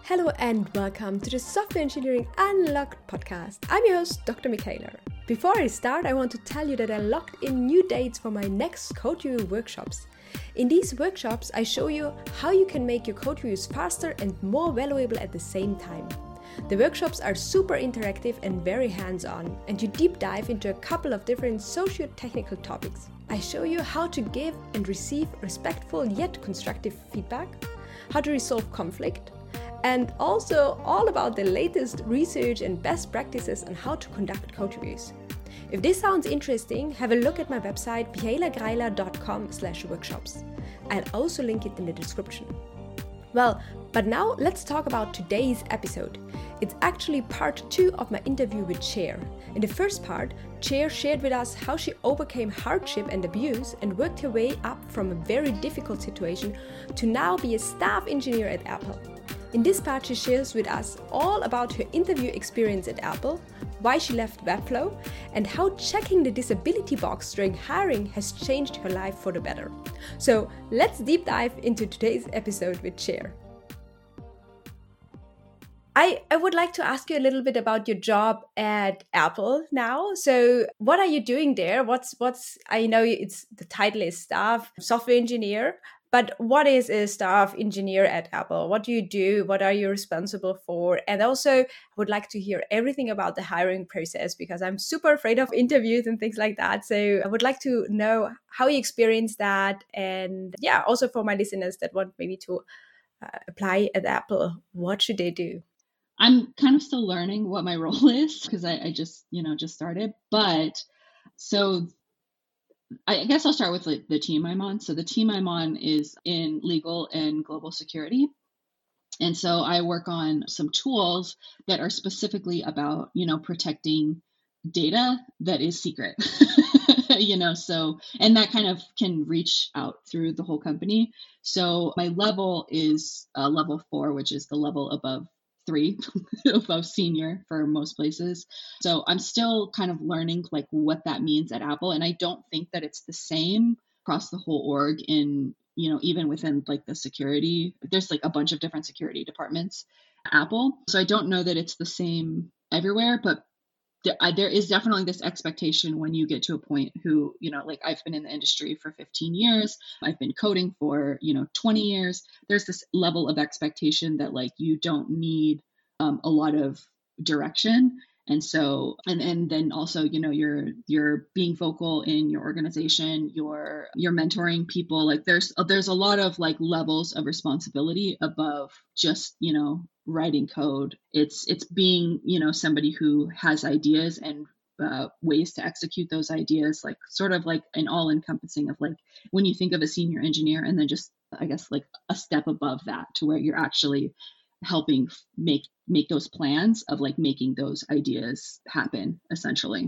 Hello and welcome to the Software Engineering Unlocked podcast. I'm your host, Dr. Michaela. Before I start, I want to tell you that I locked in new dates for my next code review workshops. In these workshops, I show you how you can make your code reviews faster and more valuable at the same time. The workshops are super interactive and very hands-on, and you deep dive into a couple of different socio-technical topics. I show you how to give and receive respectful yet constructive feedback, how to resolve conflict, and also all about the latest research and best practices on how to conduct code reviews. If this sounds interesting, have a look at my website michaelagreiler.com/workshops. I'll also link it in the description. Well, but now let's talk about today's episode. It's actually part 2 of my interview with Cher. In the first part, Cher shared with us how she overcame hardship and abuse and worked her way up from a very difficult situation to now be a staff engineer at Apple. In this part, she shares with us all about her interview experience at Apple, why she left Webflow, and how checking the disability box during hiring has changed her life for the better. So let's deep dive into today's episode with Cher. I would like to ask you a little bit about your job at Apple now. So what are you doing there? I know it's the title is staff software engineer, but what is a staff engineer at Apple? What do you do? What are you responsible for? And also I would like to hear everything about the hiring process because I'm super afraid of interviews and things like that. So I would like to know how you experience that. And yeah, also for my listeners that want maybe to apply at Apple, what should they do? I'm kind of still learning what my role is because I just started. But so I guess I'll start with the team I'm on. So the team I'm on is in legal and global security. And so I work on some tools that are specifically about, protecting data that is secret, so, and that kind of can reach out through the whole company. So my level is level 4, which is the level above 3 above senior for most places. So I'm still kind of learning like what that means at Apple. And I don't think that it's the same across the whole org in, even within like the security, there's like a bunch of different security departments at Apple. So I don't know that it's the same everywhere, but there is definitely this expectation when you get to a point who, like I've been in the industry for 15 years, I've been coding for, 20 years. There's this level of expectation that like you don't need a lot of direction. And so, and then also, you're being vocal in your organization, you're mentoring people. Like there's a lot of like levels of responsibility above just, writing code. It's being, somebody who has ideas and ways to execute those ideas, like sort of like an all encompassing of like when you think of a senior engineer and then just, I guess, like a step above that to where you're actually helping make those plans of like making those ideas happen essentially.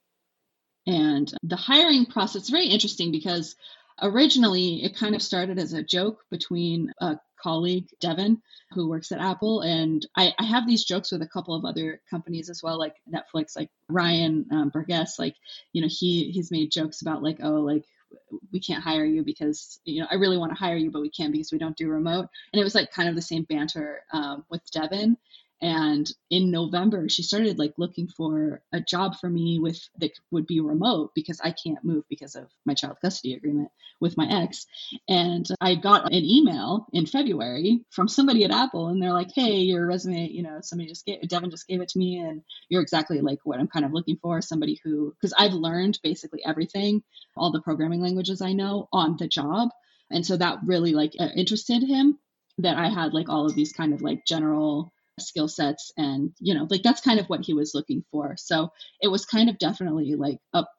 And the hiring process is very interesting because originally it kind of started as a joke between a colleague, Devin, who works at Apple. And I have these jokes with a couple of other companies as well, like Netflix, like Ryan Burgess, like, he's made jokes about like, oh, like we can't hire you because, I really want to hire you, but we can't because we don't do remote. And it was like kind of the same banter with Devin. And in November, she started like looking for a job for me that would be remote because I can't move because of my child custody agreement with my ex. And I got an email in February from somebody at Apple, and they're like, "Hey, your resume, Devin just gave it to me, and you're exactly like what I'm kind of looking for. Somebody who, because I've learned basically everything, all the programming languages I know on the job." And so that really like interested him, that I had like all of these kind of like general skill sets, and like that's kind of what he was looking for. So it was kind of definitely like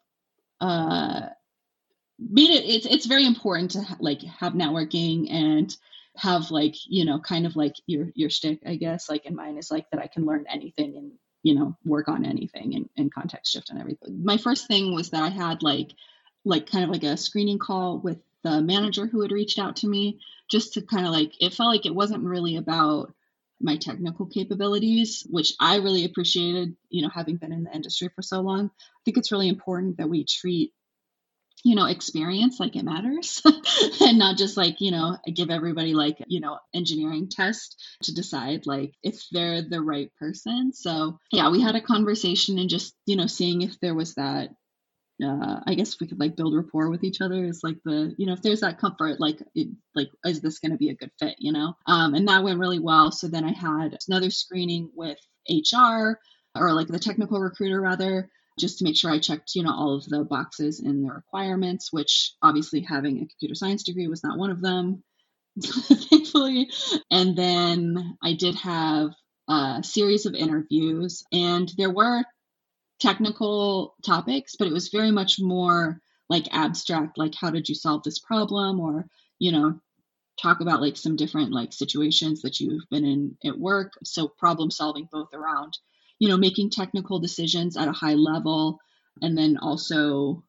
it's very important to like have networking and have like kind of like your shtick, I guess. Like, and mine is like that I can learn anything and work on anything and context shift and everything. My first thing was that I had like kind of like a screening call with the manager who had reached out to me, just to kind of like, it felt like it wasn't really about my technical capabilities, which I really appreciated, having been in the industry for so long. I think it's really important that we treat experience, like it matters and not just like, give everybody like, engineering test to decide like if they're the right person. So yeah, we had a conversation and just, seeing if there was that, I guess we could like build rapport with each other is like if there's that comfort, like, is this going to be a good fit, and that went really well. So then I had another screening with HR, or like the technical recruiter rather, just to make sure I checked, all of the boxes in the requirements, which obviously having a computer science degree was not one of them, thankfully. And then I did have a series of interviews, and there were technical topics, but it was very much more like abstract, like how did you solve this problem, or, talk about like some different like situations that you've been in at work. So problem solving both around, making technical decisions at a high level, and then also,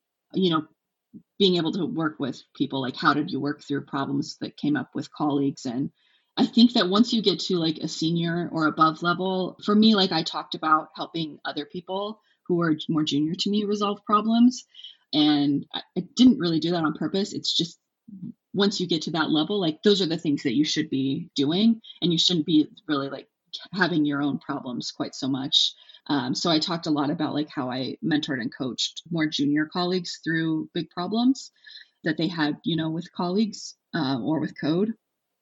being able to work with people, like how did you work through problems that came up with colleagues. And I think that once you get to like a senior or above level, for me, like I talked about helping other people who are more junior to me resolve problems. And I didn't really do that on purpose. It's just once you get to that level, like those are the things that you should be doing, and you shouldn't be really like having your own problems quite so much. So I talked a lot about like how I mentored and coached more junior colleagues through big problems that they had, with colleagues or with code.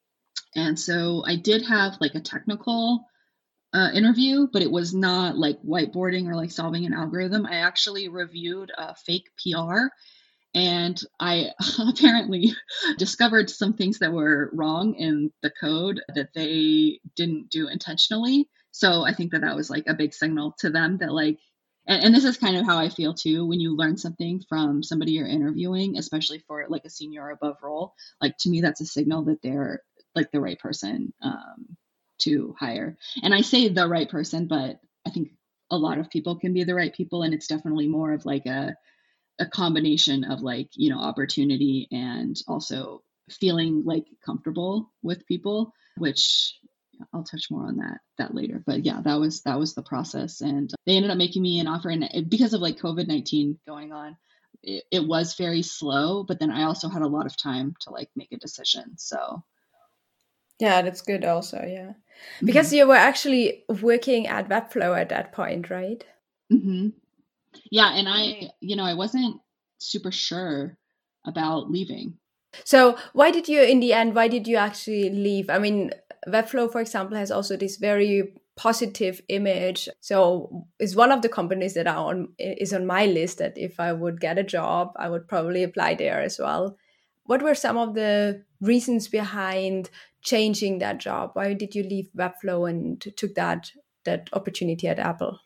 And so I did have like a technical interview, but it was not like whiteboarding or like solving an algorithm. I actually reviewed a fake PR, and I apparently discovered some things that were wrong in the code that they didn't do intentionally. So I think that that was like a big signal to them that like, and this is kind of how I feel too, when you learn something from somebody you're interviewing, especially for like a senior or above role, like to me, that's a signal that they're like the right person to hire. And I say the right person, but I think a lot of people can be the right people. And it's definitely more of like a combination of like, opportunity and also feeling like comfortable with people, which I'll touch more on that later. But yeah, that was the process. And they ended up making me an offer. And because of like COVID-19 going on, it was very slow, but then I also had a lot of time to like make a decision. So yeah, that's good also. Yeah. Because you were actually working at Webflow at that point, right? Mm-hmm. Yeah. And I wasn't super sure about leaving. So why did you actually leave? I mean, Webflow, for example, has also this very positive image. So it's one of the companies that is on my list that if I would get a job, I would probably apply there as well. What were some of the reasons behind changing that job? Why did you leave Webflow and took that opportunity at Apple?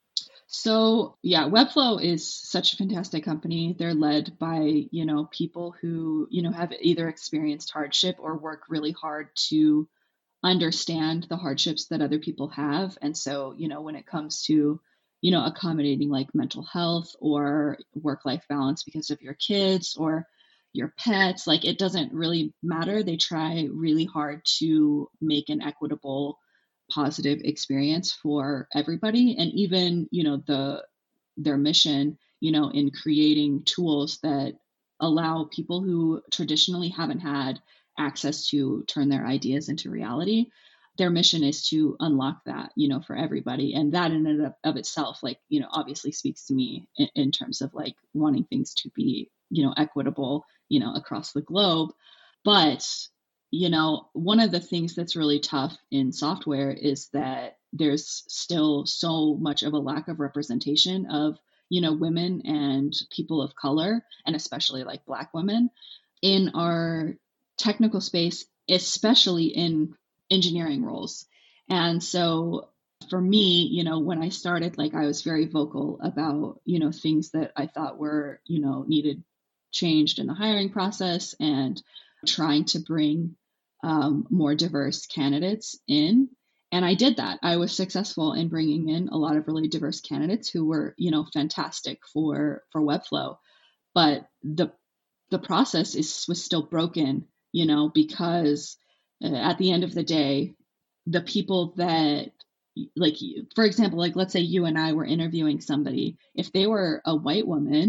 So yeah, Webflow is such a fantastic company. They're led by, people who, have either experienced hardship or work really hard to understand the hardships that other people have. And so, when it comes to, accommodating like mental health or work-life balance because of your kids or your pets, like it doesn't really matter. They try really hard to make an equitable, positive experience for everybody. And even, their mission, in creating tools that allow people who traditionally haven't had access to turn their ideas into reality. Their mission is to unlock that, for everybody. And that in and of itself, like, obviously speaks to me in terms of like wanting things to be, equitable, across the globe. But, one of the things that's really tough in software is that there's still so much of a lack of representation of, women and people of color, and especially like Black women in our technical space, especially in engineering roles. And so for me, when I started, like I was very vocal about, things that I thought were, needed changed in the hiring process and trying to bring more diverse candidates in. And I did that. I was successful in bringing in a lot of really diverse candidates who were, fantastic for Webflow. But the process was still broken, because at the end of the day, the people that, like, for example, like let's say you and I were interviewing somebody, if they were a white woman,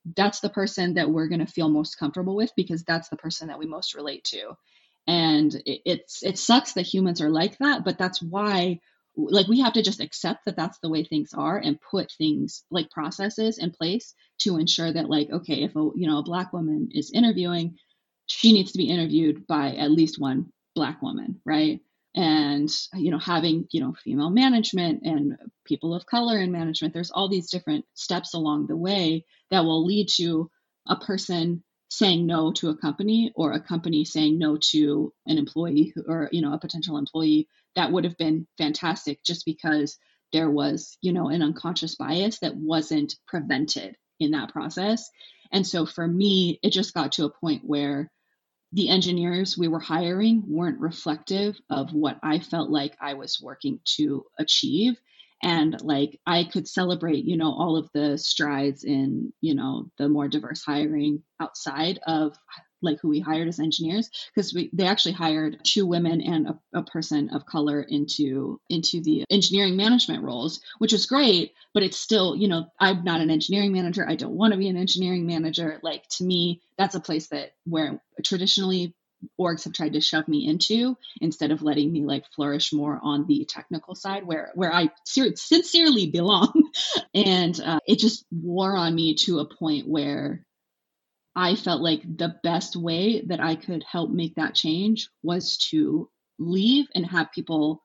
that's the person that we're going to feel most comfortable with, because that's the person that we most relate to. And it sucks that humans are like that, but that's why, like, we have to just accept that that's the way things are, and put things like processes in place to ensure that, like, okay, if a Black woman is interviewing, she needs to be interviewed by at least one Black woman, right? And having female management and people of color in management, there's all these different steps along the way that will lead to a person saying no to a company, or a company saying no to an employee, or a potential employee that would have been fantastic, just because there was an unconscious bias that wasn't prevented in that process. And so for me, it just got to a point where the engineers we were hiring weren't reflective of what I felt like I was working to achieve. And like, I could celebrate, all of the strides in, the more diverse hiring outside of like who we hired as engineers, because they actually hired 2 women and a person of color into the engineering management roles, which was great. But it's still, I'm not an engineering manager. I don't want to be an engineering manager. Like, to me, that's a place where traditionally orgs have tried to shove me into, instead of letting me like flourish more on the technical side where I sincerely belong. And it just wore on me to a point where I felt like the best way that I could help make that change was to leave and have people,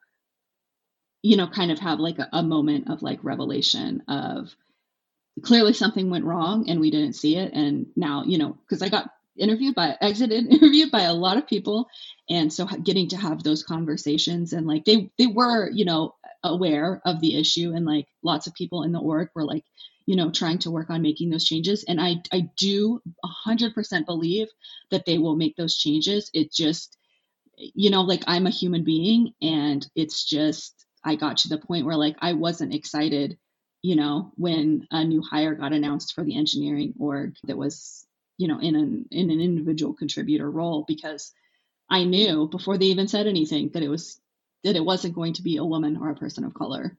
kind of have like a moment of like revelation of, clearly something went wrong and we didn't see it. And now, because I got interviewed by a lot of people. And so getting to have those conversations, and like, they were, aware of the issue, and like lots of people in the org were like, trying to work on making those changes. And I do 100% believe that they will make those changes. It just, like, I'm a human being, and it's just, I got to the point where like, I wasn't excited, when a new hire got announced for the engineering org that was, in an individual contributor role, because I knew before they even said anything that it wasn't going to be a woman or a person of color.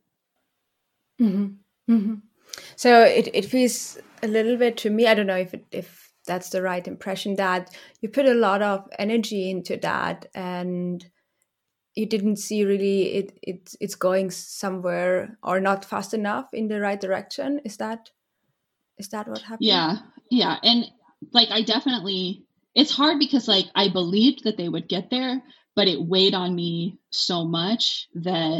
Mm-hmm. Mm-hmm. So it feels a little bit to me, I don't know if that's the right impression, that you put a lot of energy into that, and you didn't see really it's going somewhere, or not fast enough in the right direction. Is that what happened? Yeah. And like, it's hard because like, I believed that they would get there, but it weighed on me so much that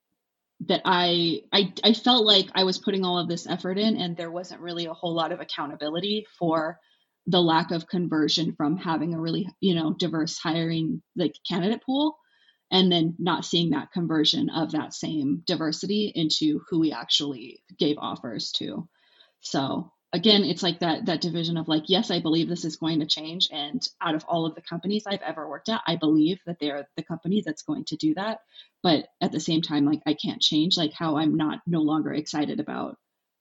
I felt like I was putting all of this effort in, and there wasn't really a whole lot of accountability for the lack of conversion from having a really, diverse hiring like candidate pool, and then not seeing that conversion of that same diversity into who we actually gave offers to. So again, it's like that division of like, yes, I believe this is going to change. And out of all of the companies I've ever worked at, I believe that they're the company that's going to do that. But at the same time, like, I can't change like how I'm no longer excited about,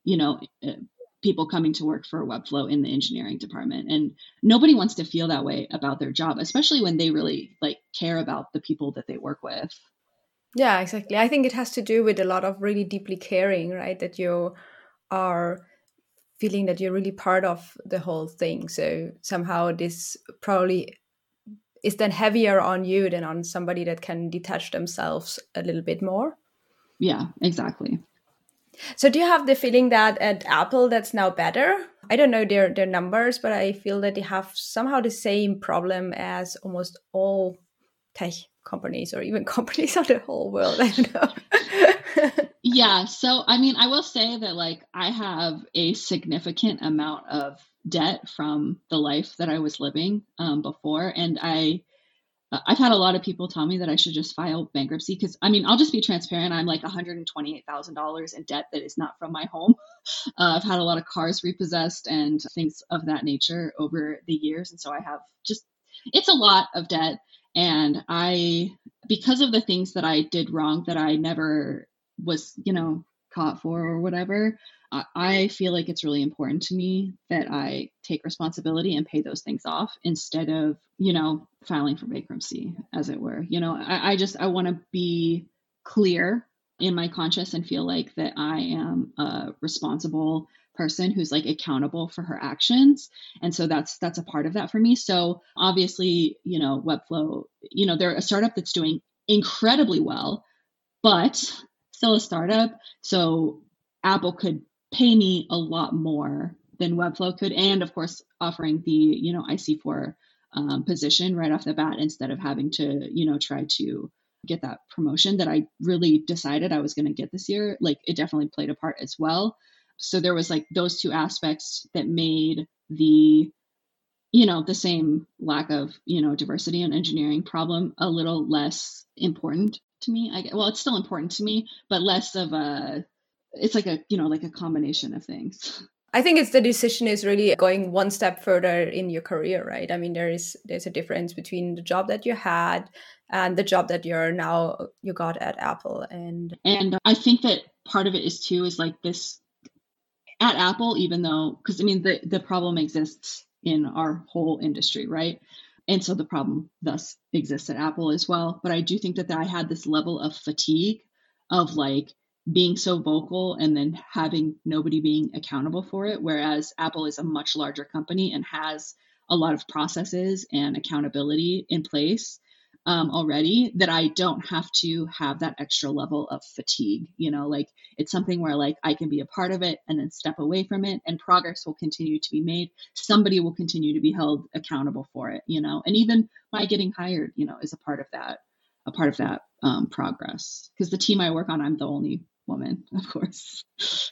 people coming to work for Webflow in the engineering department. And nobody wants to feel that way about their job, especially when they really like care about the people that they work with. Yeah, exactly. I think it has to do with a lot of really deeply caring, right? That you are feeling that you're really part of the whole thing. So somehow this probably is then heavier on you than on somebody that can detach themselves a little bit more. Yeah, exactly. So do you have the feeling that at Apple that's now better? I don't know their numbers, but I feel that they have somehow the same problem as almost all tech companies, or even companies of the whole world. I don't know. Yeah. So, I mean, I will say that like, I have a significant amount of debt from the life that I was living before. And I've had a lot of people tell me that I should just file bankruptcy, because I mean, I'll just be transparent. I'm like $128,000 in debt that is not from my home. I've had a lot of cars repossessed and things of that nature over the years. And so I have it's a lot of debt. And because of the things that I did wrong that I never was, caught for or whatever, I feel like it's really important to me that I take responsibility and pay those things off instead of, filing for bankruptcy, as it were. I want to be clear in my conscience and feel like that I am a responsible person who's like accountable for her actions. And so that's a part of that for me. So obviously, Webflow, they're a startup that's doing incredibly well, but still a startup. So Apple could pay me a lot more than Webflow could. And of course, offering the, IC4 position right off the bat instead of having to, try to get that promotion that I really decided I was going to get this year. Like it definitely played a part as well. So there was like those two aspects that made the same lack of, diversity and engineering problem a little less important to me. Well, it's still important to me, but less of it's like a combination of things. I think it's the decision is really going one step further in your career, right? I mean, there's a difference between the job that you had and the job that you got at Apple. And I think that part of it is like this at Apple, even though, because I mean, the problem exists in our whole industry, right? And so the problem thus exists at Apple as well. But I do think that I had this level of fatigue of like being so vocal and then having nobody being accountable for it. Whereas Apple is a much larger company and has a lot of processes and accountability in place already, that I don't have to have that extra level of fatigue. Like it's something where like I can be a part of it and then step away from it, and progress will continue to be made. Somebody will continue to be held accountable for it, and even my getting hired, is a part of that progress. Because the team I work on, I'm the only woman, of course.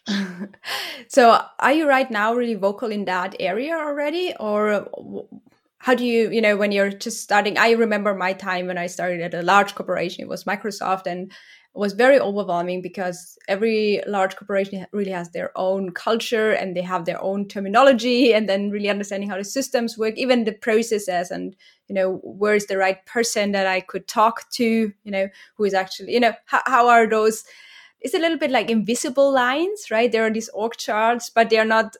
So are you right now really vocal in that area already, or how do you, when you're just starting? I remember my time when I started at a large corporation, it was Microsoft, and it was very overwhelming because every large corporation really has their own culture and they have their own terminology, and then really understanding how the systems work, even the processes, and, where's the right person that I could talk to, who is actually, how are those? It's a little bit like invisible lines, right? There are these org charts, but they're not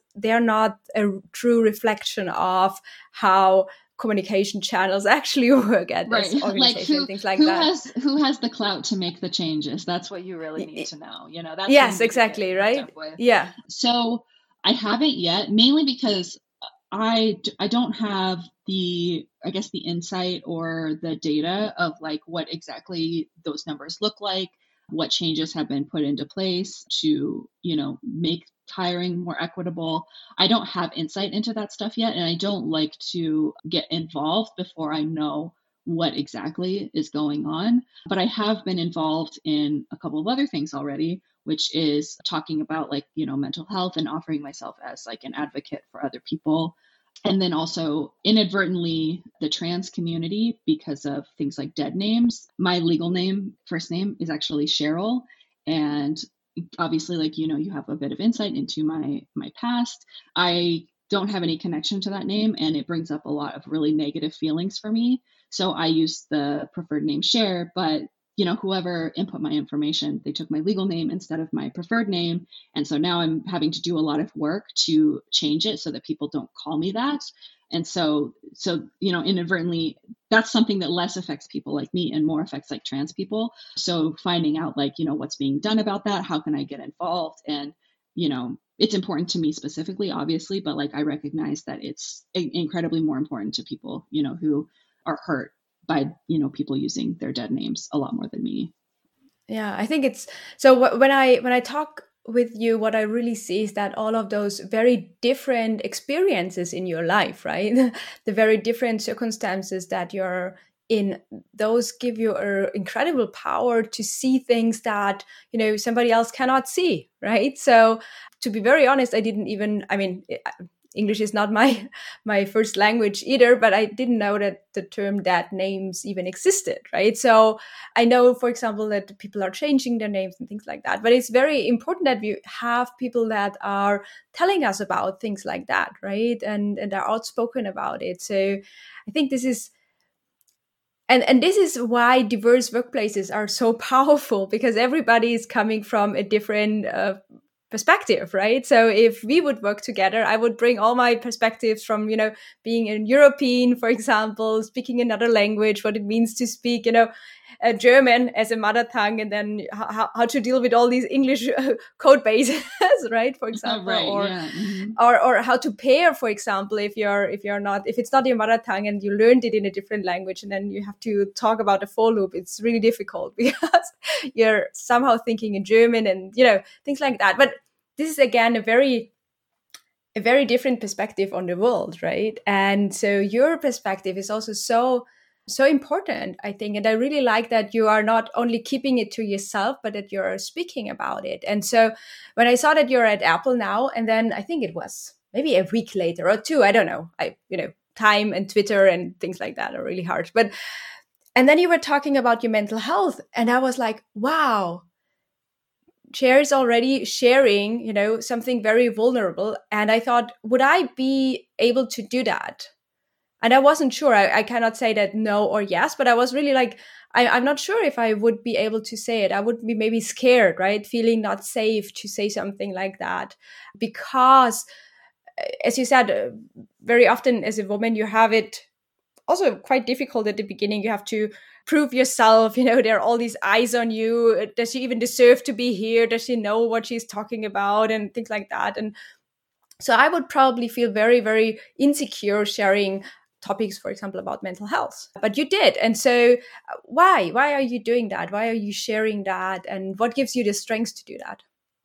a true reflection of how communication channels actually work at this organization, like things like that. Who has the clout to make the changes? That's what you really need to know. That's yes, exactly, right? Yeah. So I haven't yet, mainly because I don't have the insight or the data of like what exactly those numbers look like, what changes have been put into place to, make hiring more equitable. I don't have insight into that stuff yet. And I don't like to get involved before I know what exactly is going on. But I have been involved in a couple of other things already, which is talking about like, mental health and offering myself as like an advocate for other people. And then also inadvertently the trans community, because of things like dead names. My legal name, first name, is actually Cheryl. And obviously, like, you have a bit of insight into my past. I don't have any connection to that name, and it brings up a lot of really negative feelings for me. So I use the preferred name Cher, but whoever input my information, they took my legal name instead of my preferred name. And so now I'm having to do a lot of work to change it so that people don't call me that. And so, inadvertently, that's something that less affects people like me and more affects like trans people. So finding out like, what's being done about that, how can I get involved? And, it's important to me specifically, obviously, but like I recognize that it's incredibly more important to people, who are hurt by, people using their dead names a lot more than me. Yeah, I think it's so when I talk with you, what I really see is that all of those very different experiences in your life, right? The very different circumstances that you're in, those give you an incredible power to see things that, somebody else cannot see, right? So to be very honest, English is not my first language either, but I didn't know that the term dead names even existed, right? So I know, for example, that people are changing their names and things like that. But it's very important that we have people that are telling us about things like that, right? And are outspoken about it. So I think this is... And this is why diverse workplaces are so powerful, because everybody is coming from a different perspective, right? So if we would work together, I would bring all my perspectives from, being a European, for example, speaking another language, what it means to speak, German as a mother tongue, and then how to deal with all these English code bases, right? For example, Right, or yeah. Mm-hmm. or how to pair, for example, if it's not your mother tongue and you learned it in a different language, and then you have to talk about a for loop. It's really difficult because you're somehow thinking in German and things like that. But this is again a very different perspective on the world, right? And so your perspective is also so important, I think. And I really like that you are not only keeping it to yourself, but that you're speaking about it. And so when I saw that you're at Apple now, and then I think it was maybe a week later or two, I don't know, time and Twitter and things like that are really hard. And then you were talking about your mental health, and I was like, wow, Cher is already sharing, something very vulnerable. And I thought, would I be able to do that? And I wasn't sure. I cannot say that no or yes, but I was really like, I'm not sure if I would be able to say it. I would be maybe scared, right? Feeling not safe to say something like that. Because, as you said, very often as a woman, you have it also quite difficult at the beginning. You have to prove yourself. There are all these eyes on you. Does she even deserve to be here? Does she know what she's talking about? And things like that. And so I would probably feel very, very insecure sharing topics, for example, about mental health. But you did. And so why are you doing that? Why are you sharing that? And what gives you the strength to do that?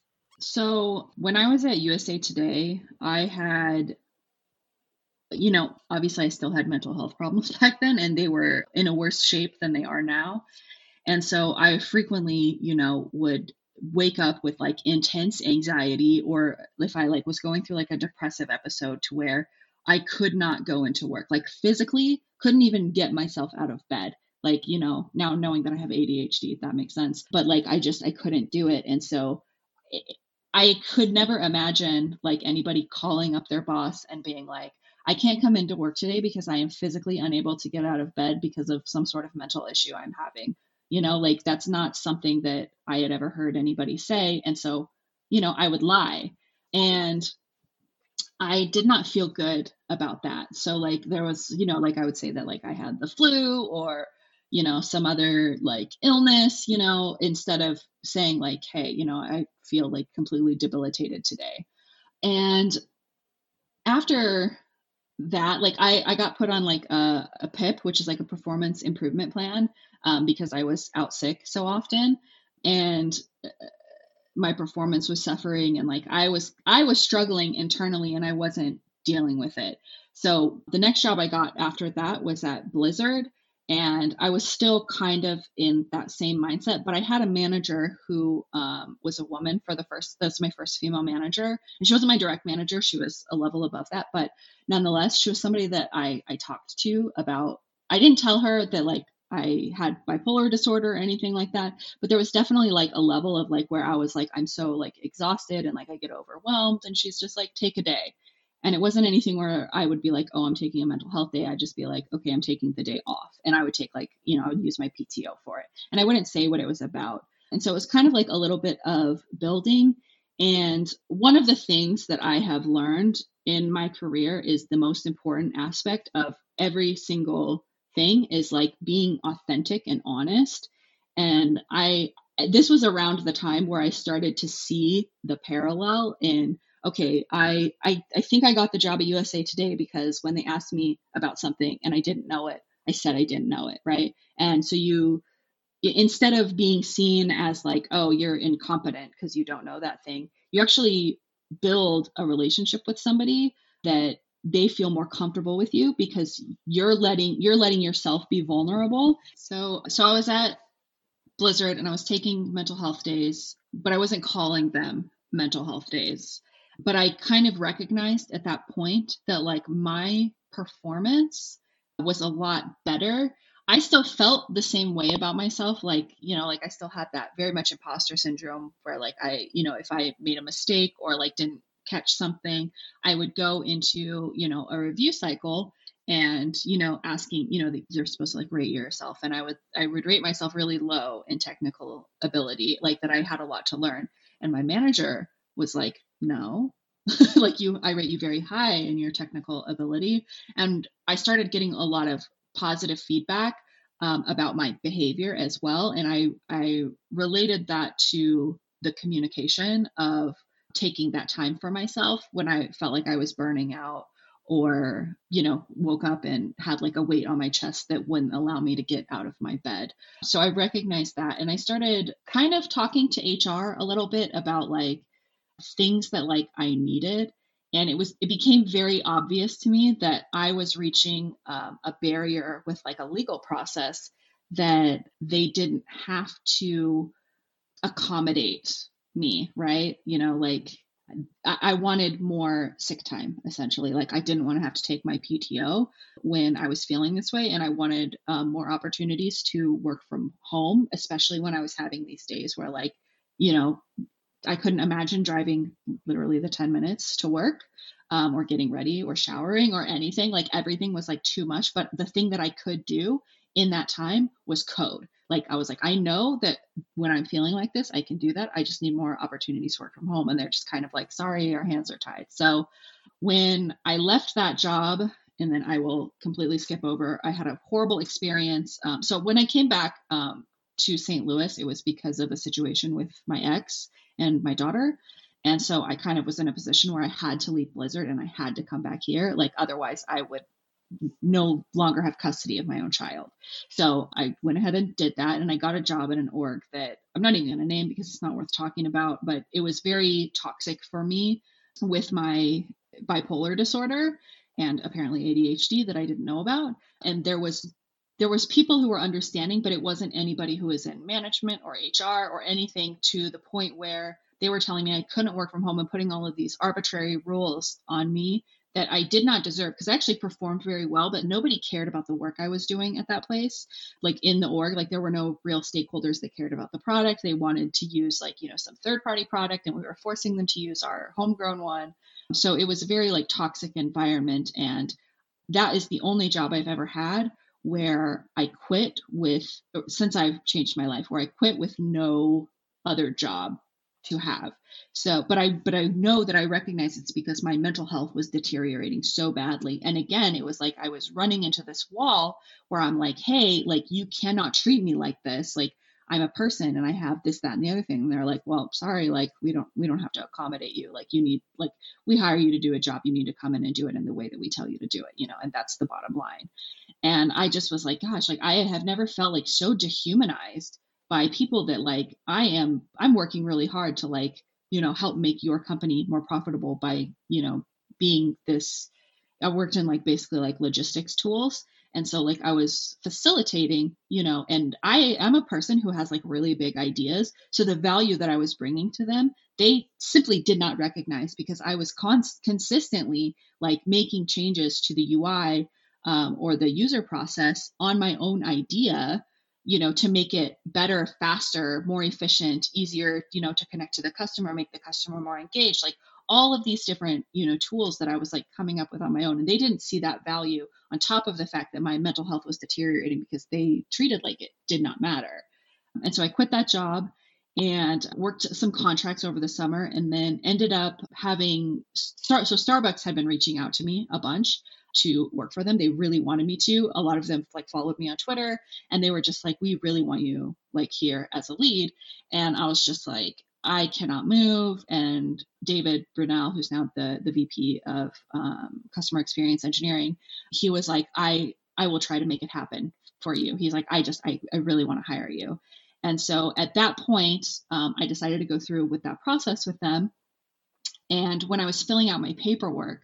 So when I was at USA Today, I had, obviously I still had mental health problems back then, and they were in a worse shape than they are now. And so I frequently, would wake up with like intense anxiety, or if I was going through like a depressive episode to where I could not go into work, like physically couldn't even get myself out of bed. Now knowing that I have ADHD, if that makes sense, but I couldn't do it. And so I could never imagine anybody calling up their boss and being like, I can't come into work today because I am physically unable to get out of bed because of some sort of mental issue I'm having. That's not something that I had ever heard anybody say. And so, I would lie. And I did not feel good about that. So there was, I would say that I had the flu or, some other illness, instead of saying hey, I feel completely debilitated today. And after that, I got put on a PIP, which is a performance improvement plan, because I was out sick so often. And my performance was suffering, and I was struggling internally, and I wasn't dealing with it. So the next job I got after that was at Blizzard, and I was still kind of in that same mindset, but I had a manager who was a woman that's my first female manager, and she wasn't my direct manager. She was a level above that, but nonetheless, she was somebody that I talked to about. I didn't tell her that I had bipolar disorder or anything like that, but there was definitely a level of where I was I'm so exhausted and I get overwhelmed, and she's just take a day. And it wasn't anything where I would be oh, I'm taking a mental health day. I'd just be okay, I'm taking the day off. And I would take I would use my PTO for it. And I wouldn't say what it was about. And so it was kind of a little bit of building. And one of the things that I have learned in my career is the most important aspect of every single thing is being authentic and honest. And this was around the time where I started to see the parallel in, okay, I think I got the job at USA Today because when they asked me about something and I didn't know it, I said I didn't know it, right? And so instead of being seen as oh, you're incompetent because you don't know that thing, you actually build a relationship with somebody that they feel more comfortable with you because you're letting yourself be vulnerable. So I was at Blizzard and I was taking mental health days, but I wasn't calling them mental health days. But I kind of recognized at that point that my performance was a lot better. I still felt the same way about myself. I still had that very much imposter syndrome where I, if I made a mistake or didn't catch something, I would go into, a review cycle and, asking, you're supposed to rate yourself. And I would rate myself really low in technical ability, that I had a lot to learn. And my manager was like, no, like I rate you very high in your technical ability. And I started getting a lot of positive feedback about my behavior as well. And I related that to the communication of taking that time for myself when I felt like I was burning out, or, woke up and had like a weight on my chest that wouldn't allow me to get out of my bed. So I recognized that, and I started kind of talking to HR a little bit about like things that like I needed. And it became very obvious to me that I was reaching a barrier with like a legal process that they didn't have to accommodate me, right? Like I wanted more sick time, essentially. Like I didn't want to have to take my PTO when I was feeling this way. And I wanted more opportunities to work from home, especially when I was having these days where like, I couldn't imagine driving literally the 10 minutes to work, or getting ready or showering or anything. Like everything was like too much. But the thing that I could do in that time was code. Like I was like, I know that when I'm feeling like this, I can do that. I just need more opportunities to work from home. And they're just kind of like, sorry, our hands are tied. So when I left that job, and then I will completely skip over, I had a horrible experience. So when I came back to St. Louis, it was because of a situation with my ex and my daughter. And so I kind of was in a position where I had to leave Blizzard and I had to come back here. Like otherwise I would no longer have custody of my own child. So I went ahead and did that. And I got a job at an org that I'm not even going to name because it's not worth talking about, but it was very toxic for me with my bipolar disorder and apparently ADHD that I didn't know about. And there was people who were understanding, but it wasn't anybody who was in management or HR or anything, to the point where they were telling me I couldn't work from home and putting all of these arbitrary rules on me that I did not deserve, because I actually performed very well, but nobody cared about the work I was doing at that place. Like in the org, like there were no real stakeholders that cared about the product. They wanted to use like, some third-party product, and we were forcing them to use our homegrown one. So it was a very like toxic environment. And that is the only job I've ever had where I quit with, since I've changed my life, where I quit with no other job to have. So, but I know that I recognize it's because my mental health was deteriorating so badly. And again, it was like I was running into this wall where I'm like, hey, like you cannot treat me like this. Like I'm a person and I have this, that, and the other thing. And they're like, well, sorry, like we don't have to accommodate you. Like you need, like we hire you to do a job. You need to come in and do it in the way that we tell you to do it, and that's the bottom line. And I just was like, gosh, like I have never felt like so dehumanized by people that like I'm working really hard to like, help make your company more profitable by, being this, I worked in like basically like logistics tools. And so like I was facilitating, and I am a person who has like really big ideas. So the value that I was bringing to them, they simply did not recognize, because I was consistently like making changes to the UI or the user process on my own idea, to make it better, faster, more efficient, easier, to connect to the customer, make the customer more engaged, like all of these different, tools that I was like coming up with on my own. And they didn't see that value on top of the fact that my mental health was deteriorating, because they treated like it did not matter. And so I quit that job and worked some contracts over the summer, and then ended up having so Starbucks had been reaching out to me a bunch to work for them. They really wanted me to. A lot of them like followed me on Twitter, and they were just like, we really want you like here as a lead. And I was just like, I cannot move. And David Brunel, who's now the VP of customer experience engineering, he was like, I will try to make it happen for you. He's like, I really want to hire you. And so at that point, I decided to go through with that process with them. And when I was filling out my paperwork,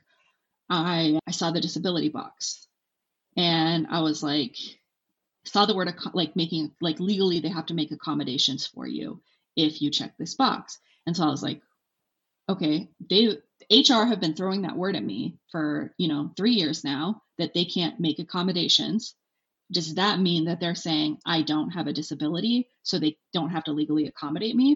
I saw the disability box, and I was like, saw the word like making, like legally they have to make accommodations for you if you check this box. And so I was like, okay, HR have been throwing that word at me for, 3 years now, that they can't make accommodations. Does that mean that they're saying I don't have a disability, so they don't have to legally accommodate me?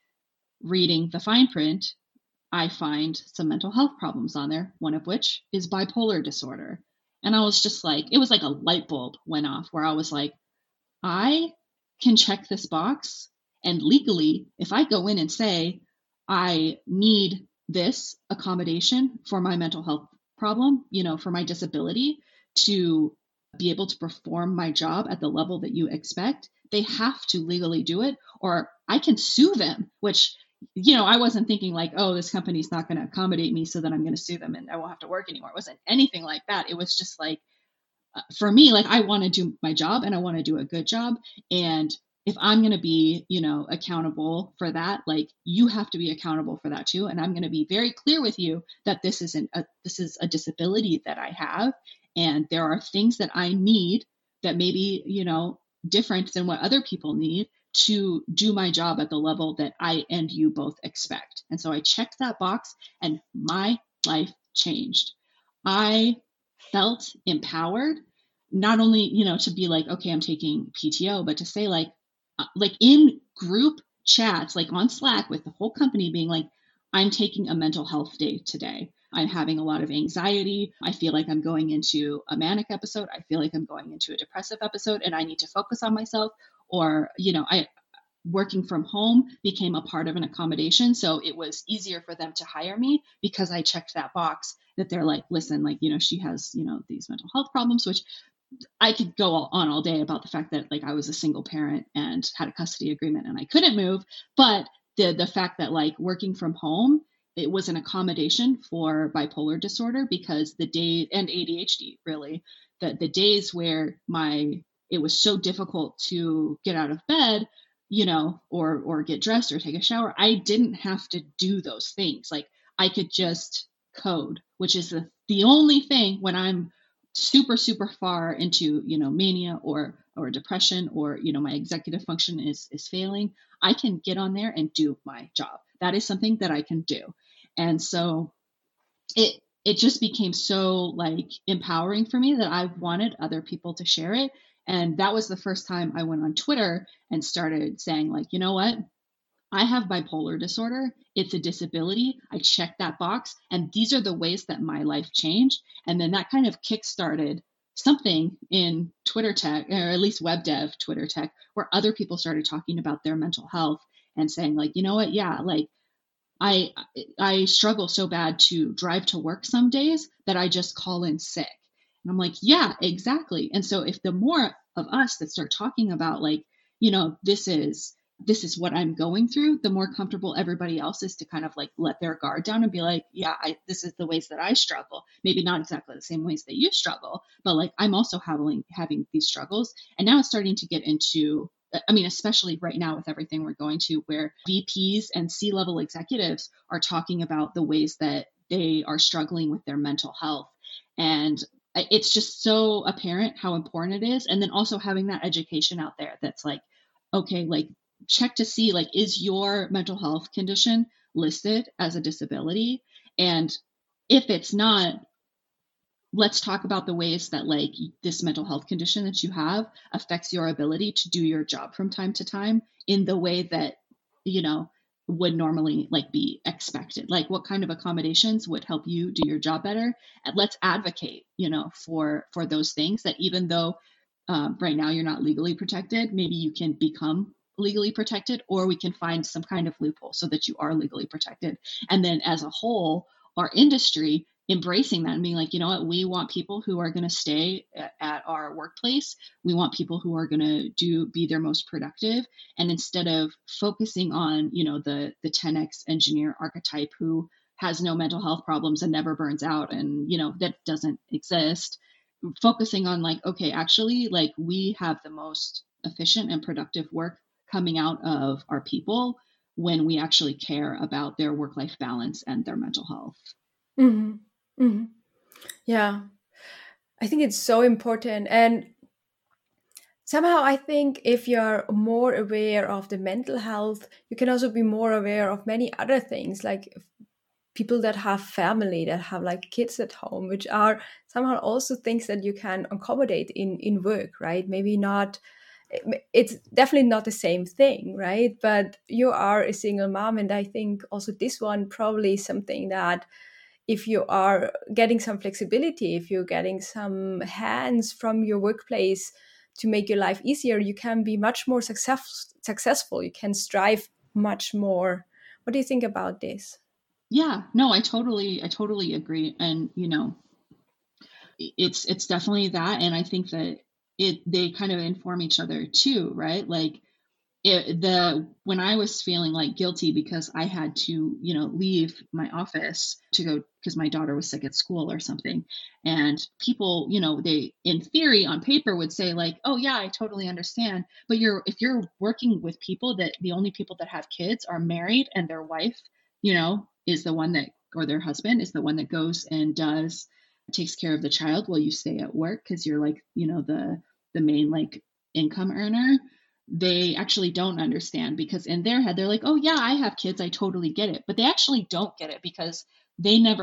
Reading the fine print, I find some mental health problems on there, one of which is bipolar disorder. And I was just like, it was like a light bulb went off, where I was like, I can check this box, and legally, if I go in and say, I need this accommodation for my mental health problem, for my disability to be able to perform my job at the level that you expect, they have to legally do it, or I can sue them, which, I wasn't thinking like, oh, this company's not going to accommodate me, so then I'm going to sue them and I won't have to work anymore. It wasn't anything like that. It was just like, for me, like, I want to do my job and I want to do a good job. And if I'm going to be, accountable for that, like, you have to be accountable for that too. And I'm going to be very clear with you that this is a disability that I have. And there are things that I need that maybe, different than what other people need to do my job at the level that I and you both expect. And so I checked that box and my life changed. I felt empowered, not only, to be like, okay, I'm taking PTO, but to say like in group chats, like on Slack with the whole company being like, I'm taking a mental health day today. I'm having a lot of anxiety. I feel like I'm going into a manic episode. I feel like I'm going into a depressive episode and I need to focus on myself. Or, working from home became a part of an accommodation. So it was easier for them to hire me because I checked that box that they're like, listen, like, she has, these mental health problems, which I could go on all day about the fact that like I was a single parent and had a custody agreement and I couldn't move. But the fact that like working from home, it was an accommodation for bipolar disorder because and ADHD really, the days where it was so difficult to get out of bed, or get dressed or take a shower, I didn't have to do those things. Like, I could just code, which is the only thing when I'm super, super far into, mania or depression, or, my executive function is failing, I can get on there and do my job. That is something that I can do. And so it just became so like empowering for me that I wanted other people to share it. And that was the first time I went on Twitter and started saying like, you know what? I have bipolar disorder. It's a disability. I checked that box. And these are the ways that my life changed. And then that kind of kickstarted something in Twitter tech, or at least web dev Twitter tech, where other people started talking about their mental health and saying like, you know what? Yeah, like I struggle so bad to drive to work some days that I just call in sick. And I'm like, yeah, exactly. And so if the more of us that start talking about like, this is what I'm going through, the more comfortable everybody else is to kind of like let their guard down and be like, yeah, this is the ways that I struggle. Maybe not exactly the same ways that you struggle, but like I'm also having these struggles. And now it's starting to get into, I mean, especially right now with everything we're going to, where VPs and C-level executives are talking about the ways that they are struggling with their mental health. And it's just so apparent how important it is. And then also having that education out there that's like, okay, like check to see, like, is your mental health condition listed as a disability? And if it's not, let's talk about the ways that like this mental health condition that you have affects your ability to do your job from time to time in the way that, would normally like be expected. Like what kind of accommodations would help you do your job better? And let's advocate, for those things that even though right now you're not legally protected, maybe you can become legally protected, or we can find some kind of loophole so that you are legally protected. And then as a whole, our industry embracing that and being like, you know what, we want people who are going to stay at our workplace. We want people who are going to be their most productive. And instead of focusing on, the 10X engineer archetype who has no mental health problems and never burns out, and, that doesn't exist, focusing on like, okay, actually, like we have the most efficient and productive work coming out of our people when we actually care about their work-life balance and their mental health. Mm-hmm. Mm-hmm. Yeah, I think it's so important. And somehow I think if you're more aware of the mental health, you can also be more aware of many other things, like people that have family, that have like kids at home, which are somehow also things that you can accommodate in work, right? Maybe not, it's definitely not the same thing, right? But you are a single mom, and I think also this one probably is something that if you are getting some flexibility, if you're getting some hands from your workplace to make your life easier, you can be much more successful. You can strive much more What do you think about this? Yeah, no, I totally agree. And, it's definitely that. And I think that they kind of inform each other too, right? Like when I was feeling like guilty because I had to, leave my office to go because my daughter was sick at school or something. And people, they in theory on paper would say like, oh yeah, I totally understand. But if you're working with people that the only people that have kids are married and their wife, is the one that, or their husband is the one that goes and takes care of the child while you stay at work because you're like, the main like income earner. They actually don't understand because in their head they're like, oh yeah, I have kids, I totally get it. But they actually don't get it because they're never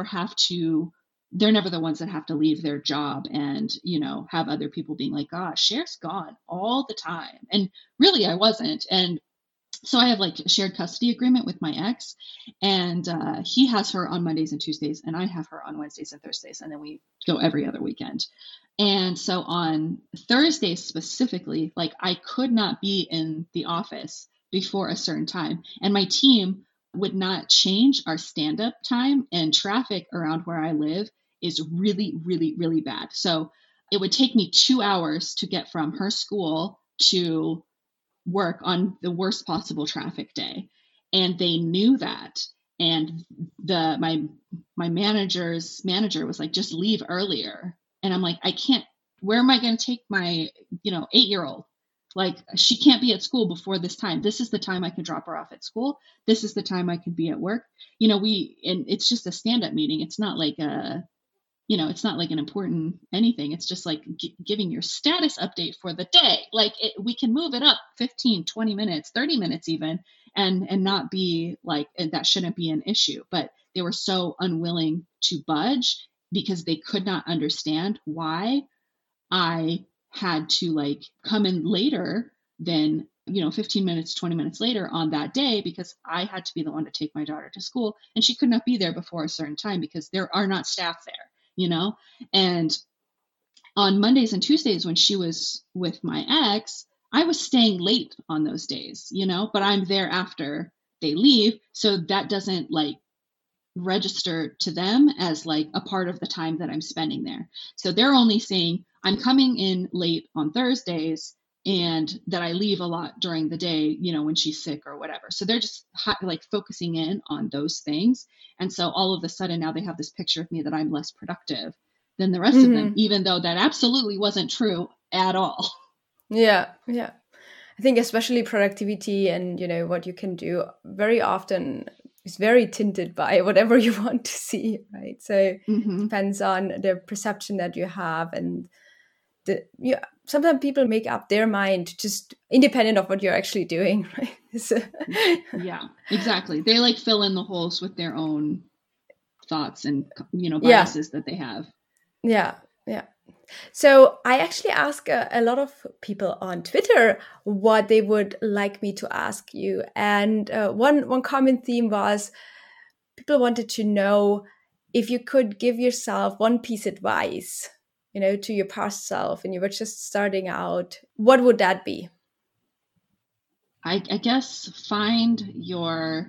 the ones that have to leave their job and have other people being like, gosh, Cher's gone all the time. And really I wasn't. And so I have like a shared custody agreement with my ex, and he has her on Mondays and Tuesdays, and I have her on Wednesdays and Thursdays, and then we go every other weekend. And so on Thursdays specifically, like I could not be in the office before a certain time, and my team would not change our stand-up time, and traffic around where I live is really, really, really bad. So it would take me 2 hours to get from her school to work on the worst possible traffic day. And they knew that. And my manager's manager was like, just leave earlier. And I'm like, I can't, where am I going to take my, 8-year-old? Like, she can't be at school before this time. This is the time I can drop her off at school. This is the time I can be at work. And it's just a stand-up meeting. It's not like it's not like an important anything. It's just like giving your status update for the day. Like we can move it up 15, 20 minutes, 30 minutes even, and not be like, that shouldn't be an issue. But they were so unwilling to budge because they could not understand why I had to like come in later than 15 minutes, 20 minutes later on that day because I had to be the one to take my daughter to school and she could not be there before a certain time because there are not staff there. And on Mondays and Tuesdays when she was with my ex, I was staying late on those days, but I'm there after they leave. So that doesn't like register to them as like a part of the time that I'm spending there. So they're only saying I'm coming in late on Thursdays and that I leave a lot during the day, when she's sick or whatever. So they're just like focusing in on those things. And so all of a sudden now they have this picture of me that I'm less productive than the rest of them, even though that absolutely wasn't true at all. Yeah. Yeah. I think especially productivity and, what you can do very often is very tinted by whatever you want to see, right? So it depends on the perception that you have and sometimes people make up their mind just independent of what you're actually doing, right? So, yeah, exactly. They like fill in the holes with their own thoughts and biases that they have. Yeah. So I actually ask a lot of people on Twitter what they would like me to ask you, and one common theme was people wanted to know if you could give yourself one piece of advice, to your past self, and you were just starting out, what would that be? I guess find your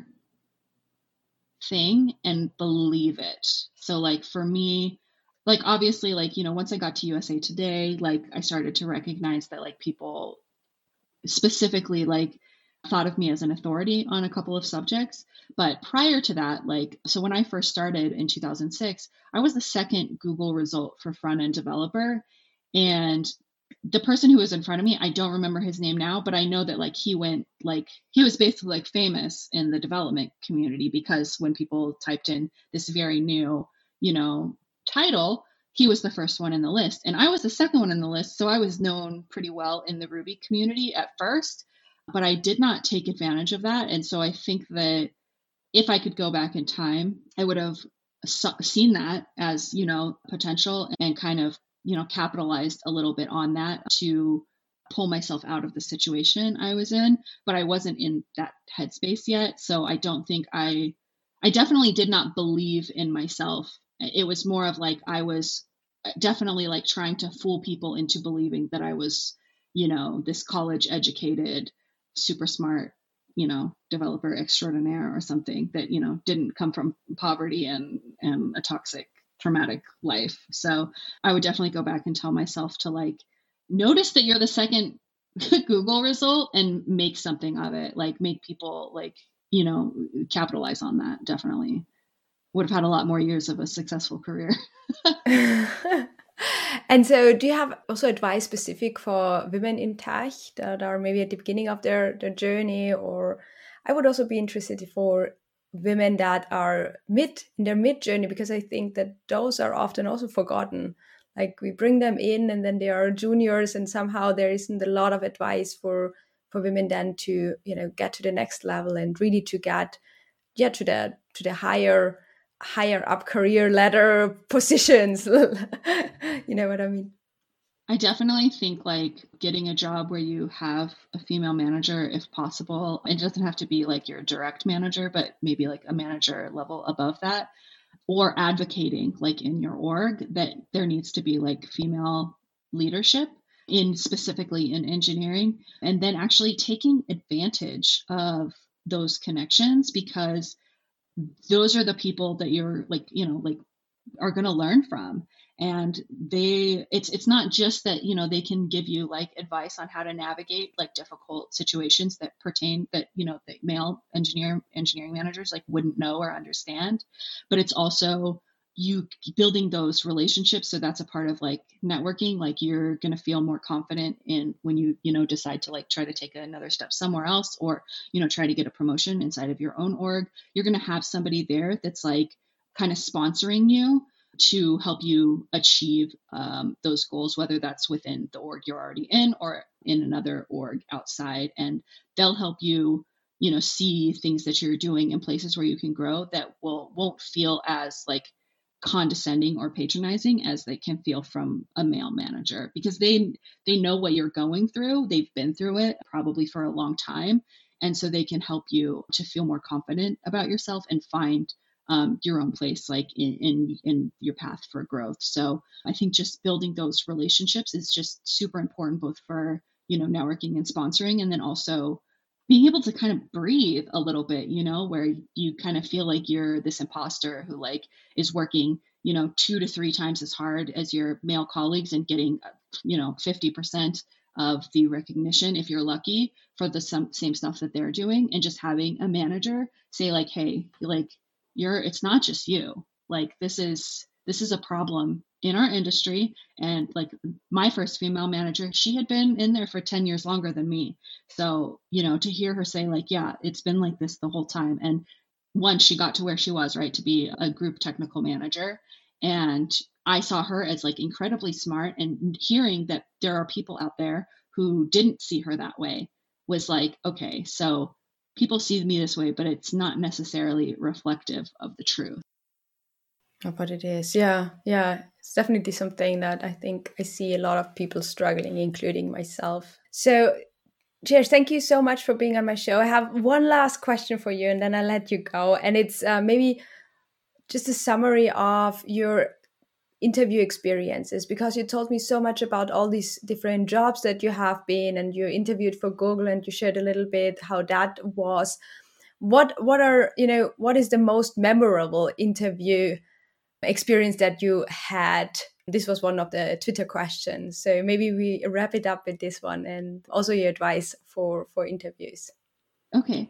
thing and believe it. So like for me, like obviously like, once I got to USA Today, like I started to recognize that like people specifically like thought of me as an authority on a couple of subjects. But prior to that, like, so when I first started in 2006, I was the second Google result for front-end developer. And the person who was in front of me, I don't remember his name now, but I know that like he was basically like famous in the development community because when people typed in this very new, title, he was the first one in the list. And I was the second one in the list. So I was known pretty well in the Ruby community at first, but I did not take advantage of that. And so I think that if I could go back in time, I would have seen that as, potential and kind of, capitalized a little bit on that to pull myself out of the situation I was in, but I wasn't in that headspace yet. So I don't think I definitely did not believe in myself. It was more of like, I was definitely like trying to fool people into believing that I was, this college educated, super smart developer extraordinaire or something that, didn't come from poverty and a toxic, traumatic life. So I would definitely go back and tell myself to like, notice that you're the second Google result and make something of it. Like make people like, capitalize on that. Definitely would have had a lot more years of a successful career. And so do you have also advice specific for women in tech that are maybe at the beginning of their journey? Or I would also be interested for women that are in their mid journey, because I think that those are often also forgotten. Like we bring them in and then they are juniors and somehow there isn't a lot of advice for women then to, get to the next level and really to get to the higher up career ladder positions. You know what I mean? I definitely think like getting a job where you have a female manager, if possible. It doesn't have to be like your direct manager, but maybe like a manager level above that, or advocating like in your org that there needs to be like female leadership specifically in engineering, and then actually taking advantage of those connections, because those are the people that you're like, are going to learn from. And it's not just that, they can give you like advice on how to navigate like difficult situations that pertain that, that male engineering managers like wouldn't know or understand, but it's also you building those relationships. So that's a part of like networking. Like you're going to feel more confident in when you, decide to like try to take another step somewhere else, or, try to get a promotion inside of your own org. You're going to have somebody there that's like kind of sponsoring you to help you achieve those goals, whether that's within the org you're already in or in another org outside. And they'll help you, see things that you're doing in places where you can grow that won't feel as like condescending or patronizing as they can feel from a male manager, because they know what you're going through. They've been through it probably for a long time. And so they can help you to feel more confident about yourself and find your own place, like in your path for growth. So I think just building those relationships is just super important, both for, networking and sponsoring, and then also being able to kind of breathe a little bit, where you kind of feel like you're this imposter who like is working, 2 to 3 times as hard as your male colleagues and getting, 50% of the recognition, if you're lucky, for the same stuff that they're doing. And just having a manager say like, hey, like, it's not just you. Like this is a problem in our industry. And like my first female manager, she had been in there for 10 years longer than me. So, to hear her say like, yeah, it's been like this the whole time. And once she got to where she was, right, to be a group technical manager. And I saw her as like incredibly smart, and hearing that there are people out there who didn't see her that way was like, okay, so people see me this way, but it's not necessarily reflective of the truth. But it is. Yeah. It's definitely something that I think I see a lot of people struggling, including myself. So, Cheers, thank you so much for being on my show. I have one last question for you and then I'll let you go. And it's maybe just a summary of your interview experiences, because you told me so much about all these different jobs that you have been, and you interviewed for Google and you shared a little bit how that was. What is the most memorable interview experience that you had? This was one of the Twitter questions, so maybe we wrap it up with this one, and also your advice for interviews. Okay,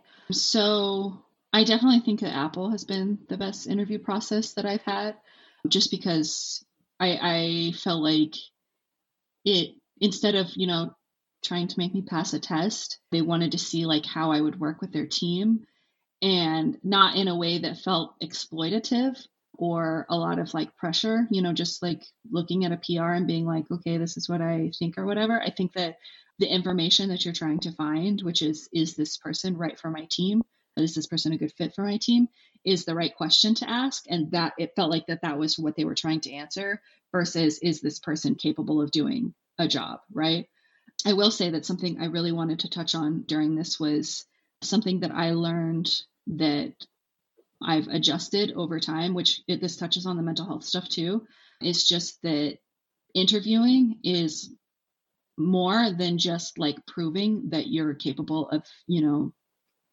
so I definitely think that Apple has been the best interview process that I've had, just because I felt like it, instead of, trying to make me pass a test, they wanted to see like how I would work with their team, and not in a way that felt exploitative or a lot of like pressure, just like looking at a PR and being like, okay, this is what I think or whatever. I think that the information that you're trying to find, which is this person right for my team? Is this person a good fit for my team? Is the right question to ask. And that it felt like that was what they were trying to answer, versus is this person capable of doing a job, right? I will say that something I really wanted to touch on during this was something that I learned that I've adjusted over time, which this touches on the mental health stuff too, is just that interviewing is more than just like proving that you're capable of,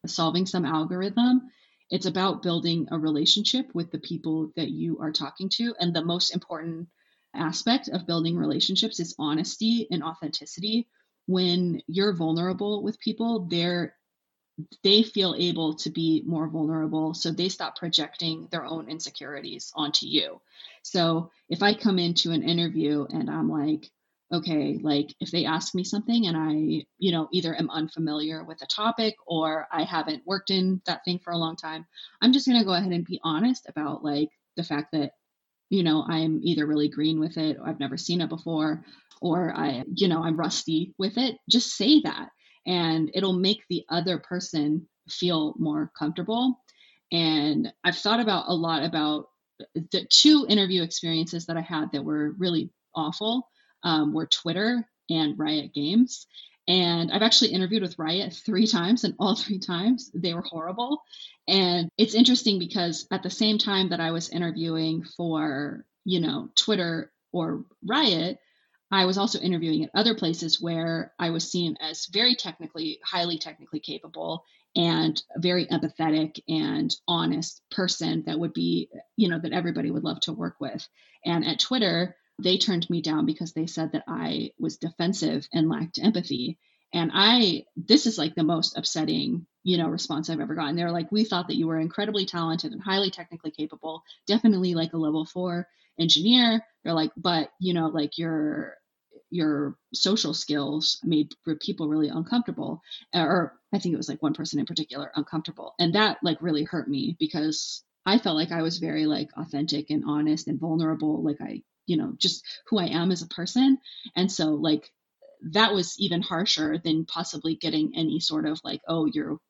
solving some algorithm. It's about building a relationship with the people that you are talking to. And the most important aspect of building relationships is honesty and authenticity. When you're vulnerable with people, they feel able to be more vulnerable. So they stop projecting their own insecurities onto you. So if I come into an interview and I'm like, okay, like if they ask me something and I, either am unfamiliar with a topic or I haven't worked in that thing for a long time, I'm just going to go ahead and be honest about like the fact that, I'm either really green with it, or I've never seen it before, or I'm rusty with it. Just say that, and it'll make the other person feel more comfortable. And I've thought about a lot about the two interview experiences that I had that were really awful, were Twitter and Riot Games. And I've actually interviewed with Riot 3 times, and all 3 times they were horrible. And it's interesting because at the same time that I was interviewing for, Twitter or Riot, I was also interviewing at other places where I was seen as highly technically capable and a very empathetic and honest person that would be, that everybody would love to work with. And at Twitter, they turned me down because they said that I was defensive and lacked empathy. And this is like the most upsetting, response I've ever gotten. They're like, we thought that you were incredibly talented and highly technically capable, definitely like a level 4 engineer. They're like, but, like your social skills made people really uncomfortable. Or I think it was like one person in particular uncomfortable. And that like really hurt me because I felt like I was very like authentic and honest and vulnerable. Like just who I am as a person. And so like, that was even harsher than possibly getting any sort of like, oh,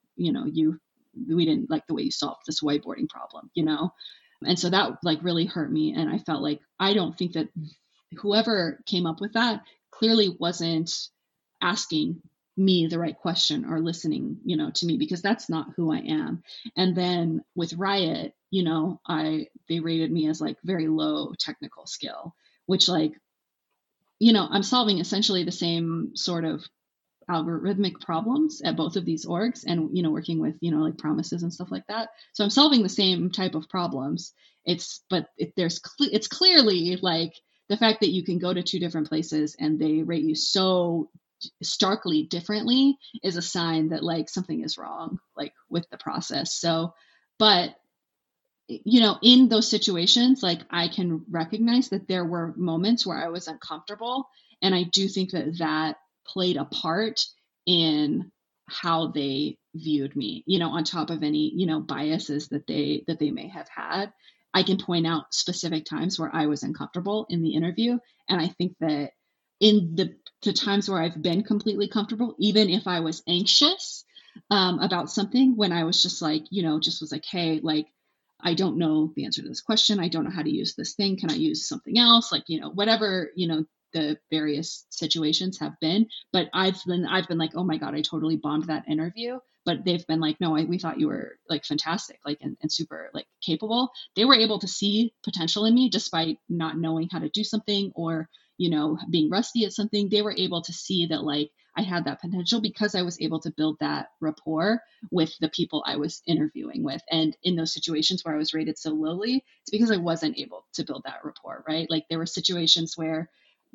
we didn't like the way you solved this whiteboarding problem, And so that like really hurt me. And I felt like, I don't think that whoever came up with that clearly wasn't asking me the right question or listening, to me, because that's not who I am. And then with Riot, they rated me as like very low technical skill, which like, I'm solving essentially the same sort of algorithmic problems at both of these orgs and, working with, like promises and stuff like that. So I'm solving the same type of problems. It's clearly like the fact that you can go to 2 different places and they rate you so starkly differently is a sign that like something is wrong, like with the process. So, but in those situations, like I can recognize that there were moments where I was uncomfortable. And I do think that played a part in how they viewed me, on top of any, biases that they may have had. I can point out specific times where I was uncomfortable in the interview. And I think that in the times where I've been completely comfortable, even if I was anxious about something, when I was just like, just was like, hey, like, I don't know the answer to this question. I don't know how to use this thing. Can I use something else? Like, whatever, the various situations have been. But I've been like, oh my God, I totally bombed that interview. But they've been like, no, we thought you were like fantastic, like, and super like capable. They were able to see potential in me despite not knowing how to do something or, being rusty at something. They were able to see that like I had that potential because I was able to build that rapport with the people I was interviewing with. And in those situations where I was rated so lowly, it's because I wasn't able to build that rapport, right? Like there were situations where,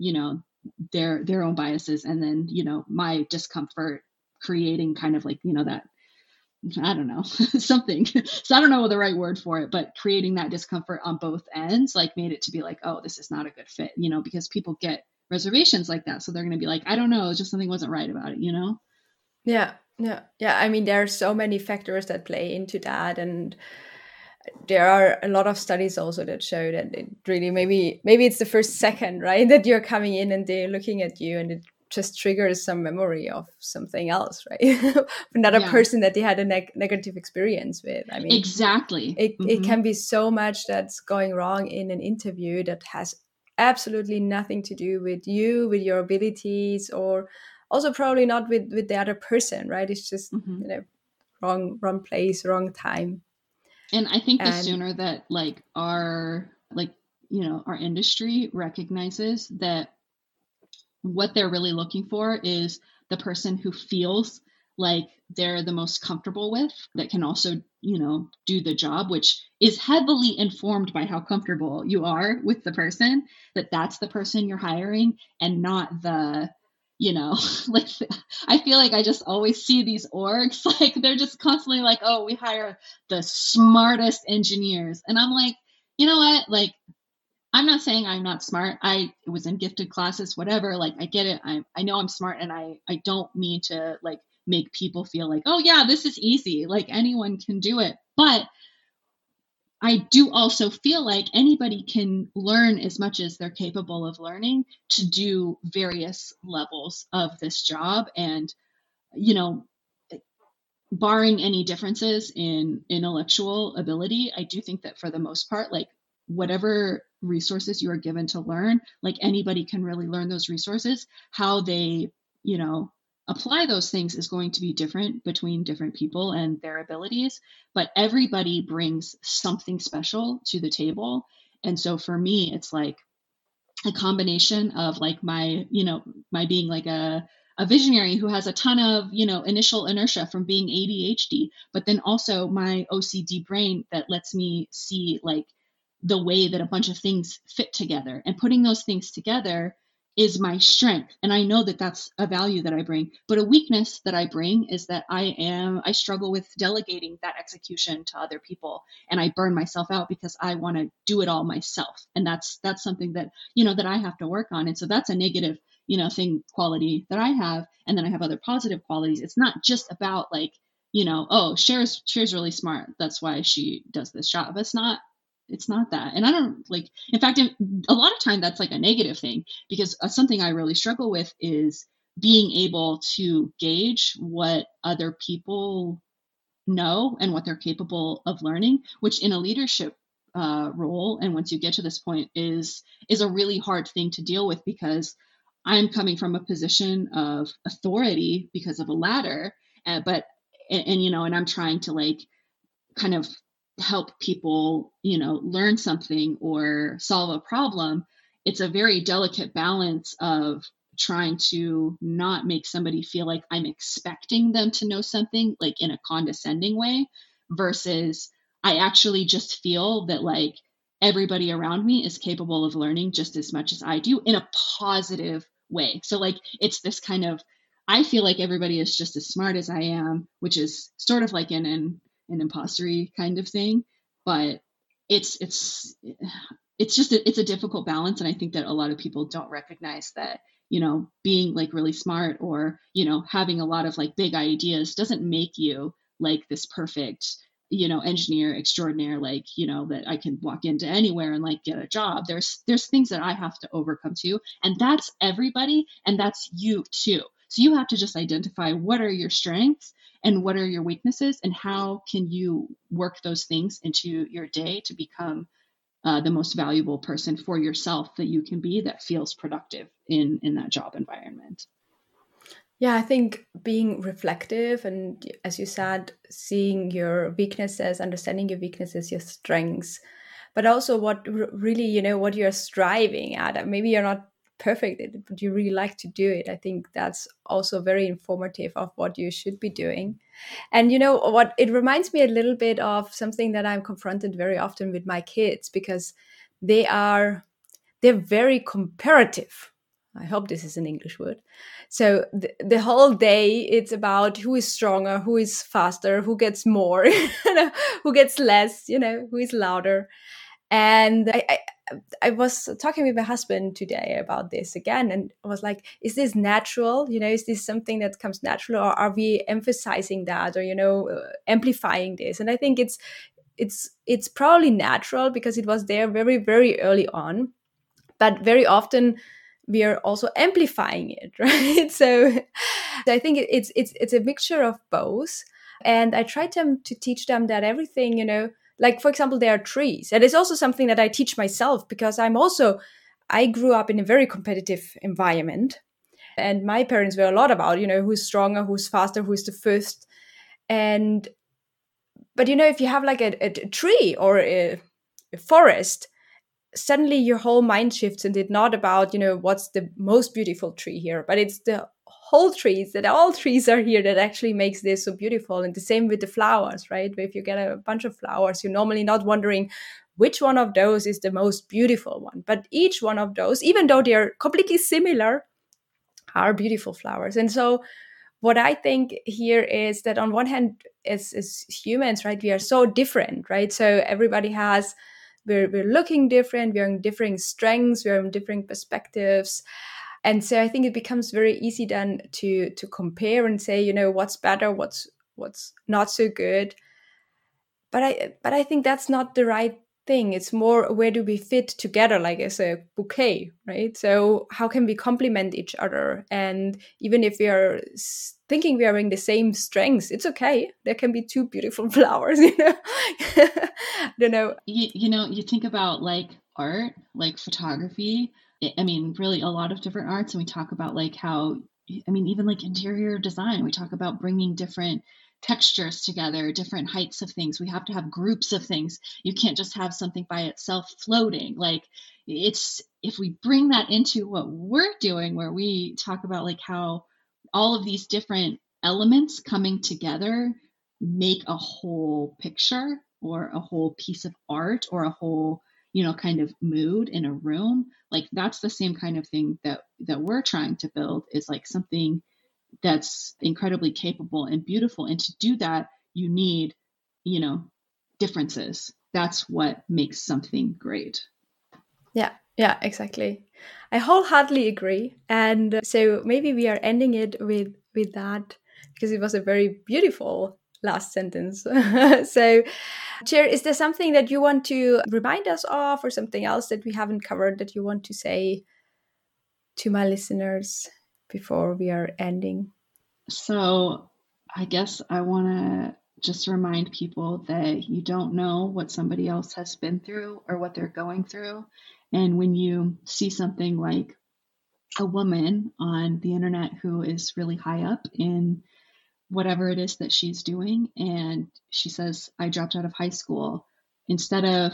their own biases and then, my discomfort creating kind of like, that, I don't know, something. So I don't know the right word for it, but creating that discomfort on both ends, like made it to be like, oh, this is not a good fit, because people get reservations like that. So they're going to be like, I don't know, just something wasn't right about it, Yeah. I mean, there are so many factors that play into that. And there are a lot of studies also that show that it really, maybe it's the first second, right, that you're coming in and they're looking at you and it just triggers some memory of something else, right? Another person that they had a negative experience with. I mean, exactly. It can be so much that's going wrong in an interview that has absolutely nothing to do with you, with your abilities, or also probably not with the other person, right? It's just, wrong place, wrong time. And I think the sooner that like our industry recognizes that what they're really looking for is the person who feels like they're the most comfortable with, that can also, do the job, which is heavily informed by how comfortable you are with the person, that's the person you're hiring, and not the, like, I feel like I just always see these orgs, like they're just constantly like, oh, we hire the smartest engineers. And I'm like, you know what? Like, I'm not saying I'm not smart. I was in gifted classes, whatever. Like, I get it. I know I'm smart, and I don't mean to like make people feel like, oh yeah, this is easy. Like anyone can do it. But I do also feel like anybody can learn as much as they're capable of learning to do various levels of this job. And, barring any differences in intellectual ability, I do think that for the most part, like whatever resources you are given to learn, like anybody can really learn those resources. How they, apply those things is going to be different between different people and their abilities, but everybody brings something special to the table. And so for me, it's like a combination of like my being like a visionary who has a ton of, initial inertia from being ADHD, but then also my OCD brain that lets me see like the way that a bunch of things fit together, and putting those things together is my strength. And I know that that's a value that I bring, but a weakness that I bring is that I struggle with delegating that execution to other people, and I burn myself out because I want to do it all myself. And that's something that, that I have to work on. And so that's a negative, quality that I have. And then I have other positive qualities. It's not just about like, oh, Cher's really smart, that's why she does this job. It's not that. And I don't like, in fact, a lot of time that's like a negative thing, because something I really struggle with is being able to gauge what other people know and what they're capable of learning, which in a leadership role, and once you get to this point, is a really hard thing to deal with, because I'm coming from a position of authority because of a ladder, and I'm trying to like kind of help people, learn something or solve a problem. It's a very delicate balance of trying to not make somebody feel like I'm expecting them to know something like in a condescending way, versus I actually just feel that like everybody around me is capable of learning just as much as I do in a positive way. So like it's this kind of, I feel like everybody is just as smart as I am, which is sort of like an impostery kind of thing, but it's just it's a difficult balance. And I think that a lot of people don't recognize that, being like really smart or, having a lot of like big ideas doesn't make you like this perfect, engineer extraordinaire, like, that I can walk into anywhere and like get a job. There's things that I have to overcome too. And that's everybody. And that's you too. So you have to just identify what are your strengths and what are your weaknesses, and how can you work those things into your day to become the most valuable person for yourself that you can be, that feels productive in that job environment. Yeah, I think being reflective and, as you said, seeing your weaknesses, understanding your weaknesses, your strengths, but also what really, what you're striving at. Maybe you're not perfect at it, but you really like to do it. I think that's also very informative of what you should be doing. And what, it reminds me a little bit of something that I'm confronted very often with my kids, because they're very comparative. I hope this is an English word. So the whole day, it's about who is stronger, who is faster, who gets more, who gets less, who is louder. And I was talking with my husband today about this again, and I was like, is this natural? Is this something that comes natural, or are we emphasizing that, or, amplifying this? And I think it's probably natural, because it was there very, very early on, but very often we are also amplifying it, right? So I think it's a mixture of both. And I tried to teach them that everything, like, for example, there are trees. And it's also something that I teach myself, because I grew up in a very competitive environment. And my parents were a lot about, who's stronger, who's faster, who's the first. But, if you have like a tree or a forest, suddenly your whole mind shifts, and it's not about, what's the most beautiful tree here, but it's the whole trees, that all trees are here, that actually makes this so beautiful. And the same with the flowers, right? If you get a bunch of flowers, you're normally not wondering which one of those is the most beautiful one. But each one of those, even though they're completely similar, are beautiful flowers. And so what I think here is that on one hand, as humans, right, we are so different, right? So everybody we're looking different, we're in different strengths, we're in different perspectives. And so I think it becomes very easy then to compare and say, you know, what's better, what's not so good. But I think that's not the right thing. It's more, where do we fit together, like as a bouquet, right? So how can we complement each other? And even if we are thinking we are in the same strengths, it's okay. There can be two beautiful flowers, you know. I don't know. You think about like art, like photography. I mean, really a lot of different arts. And we talk about like how, I mean, even like interior design, we talk about bringing different textures together, different heights of things. We have to have groups of things. You can't just have something by itself floating. Like if we bring that into what we're doing, where we talk about like how all of these different elements coming together make a whole picture or a whole piece of art or a whole, you know, kind of mood in a room. Like that's the same kind of thing that we're trying to build, is like something that's incredibly capable and beautiful. And to do that, you need, you know, differences. That's what makes something great. Yeah, exactly. I wholeheartedly agree. And so maybe we are ending it with that, because it was a very beautiful last sentence. So, Chair, is there something that you want to remind us of, or something else that we haven't covered that you want to say to my listeners before we are ending? So I guess I want to just remind people that you don't know what somebody else has been through or what they're going through. And when you see something like a woman on the internet who is really high up in whatever it is that she's doing, and she says, I dropped out of high school, instead of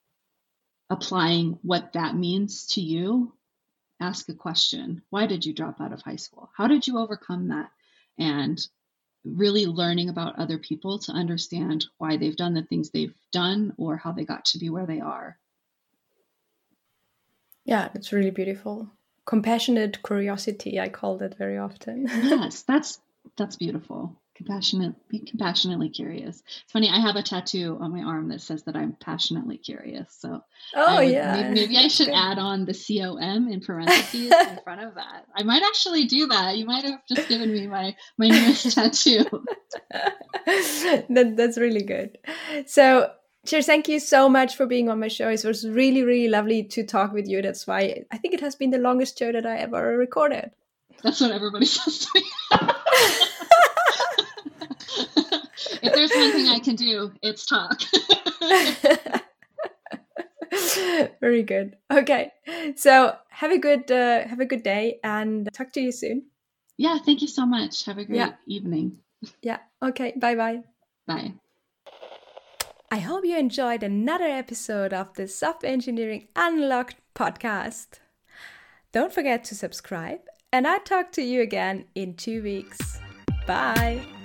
applying what that means to you, ask a question. Why did you drop out of high school? How did you overcome that? And really learning about other people to understand why they've done the things they've done or how they got to be where they are. Yeah, that's really beautiful. Compassionate curiosity, I call that very often. Yes, that's beautiful. Be compassionately curious. It's funny, I have a tattoo on my arm that says that I'm passionately curious. So maybe I should add on the COM in parentheses in front of that. I might actually do that. You might have just given me my newest tattoo. That's really good. So, Chair, thank you so much for being on my show. It was really, really lovely to talk with you. That's why I think it has been the longest show that I ever recorded. That's what everybody says to me. If there's one thing I can do, it's talk. Very good. Okay. So have a good day, and talk to you soon. Yeah. Thank you so much. Have a great evening. Yeah. Okay. Bye-bye. Bye. I hope you enjoyed another episode of the Software Engineering Unlocked podcast. Don't forget to subscribe, and I'll talk to you again in 2 weeks. Bye.